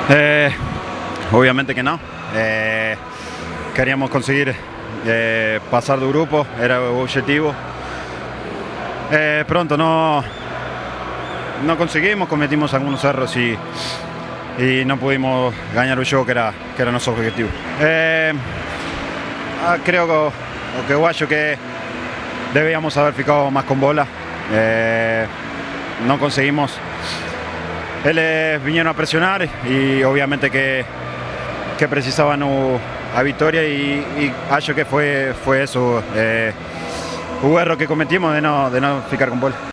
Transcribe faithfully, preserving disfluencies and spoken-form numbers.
Eh, obviamente que no. Eh, queríamos conseguir eh, pasar de grupo, era el objetivo. Eh, pronto no, no conseguimos, cometimos algunos errores y, y no pudimos ganar el juego que era, que era nuestro objetivo. Eh, creo que, que guayo que debíamos haber ficado más con bola. Eh, no conseguimos. Eles vinieron a presionar y obviamente que, que precisaban a vitória y, y acho que fue, fue eso, eh, o erro que cometimos de no, de no ficar con bola.